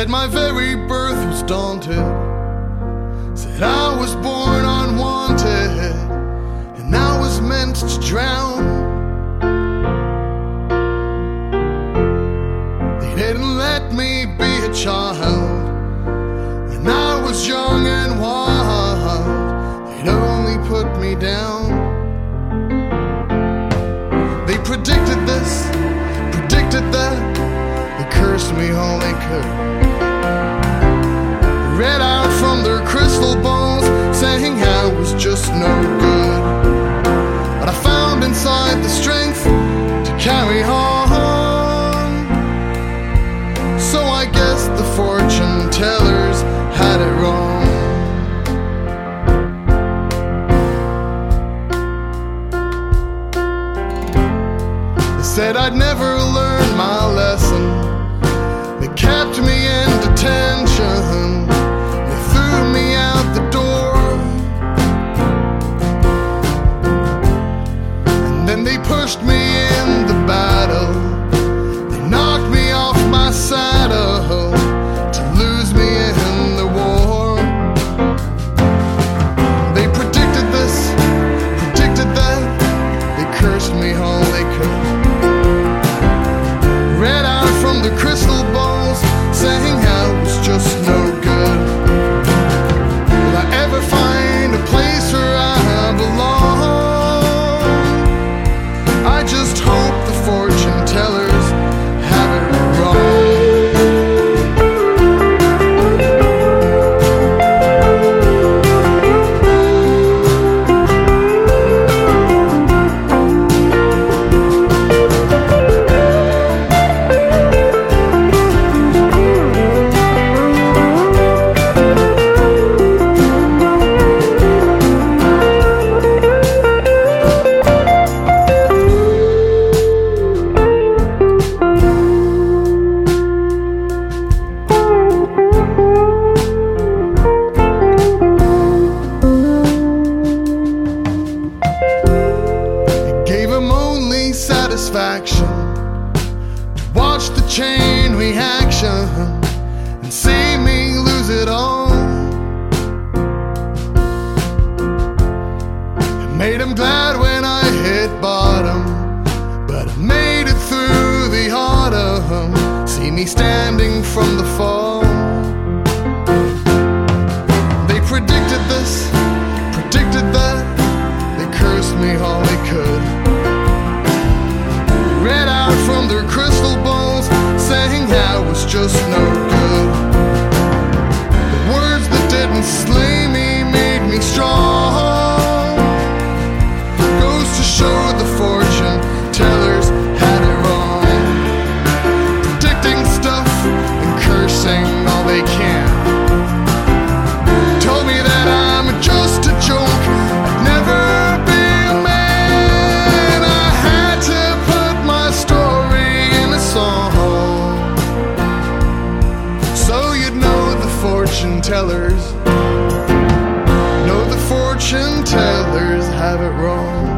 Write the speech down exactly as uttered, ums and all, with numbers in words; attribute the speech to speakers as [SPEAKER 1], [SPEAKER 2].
[SPEAKER 1] Said my very birth was daunted, said I was born unwanted, and I was meant to drown. They didn't let me be a child, and I was young and wild. They'd only put me down. They predicted this, predicted that. They cursed me all they could. Read out from their crystal balls, saying I was just no good. But I found inside the strength to carry on. So I guess the fortune tellers had it wrong. They said I'd never learn my lesson. They kept me in detention. They threw me out the door. And then they pushed me in the battle. They knocked me off my saddle to lose me in the war. They predicted this, predicted that. They cursed me all they could. Read out from the crystal balls, saying I was just no good. Will I ever find a place where I belong? I just hope the fortune tellers have it wrong. Satisfaction to watch the chain reaction and see me lose it all. It made him glad when I hit bottom, but I made it through the autumn. See me standing from the fall. They predicted this, predicted that. They cursed me all they could. Read out from their crystal balls, saying I was just no good. The words that didn't slay me made me strong. Goes to show the fortune tellers had it wrong. Predicting stuff and cursing all they can. Told me that I'm just a joke, I'd never be a man. I had to story in a song, so you'd know the fortune tellers, know the fortune tellers have it wrong.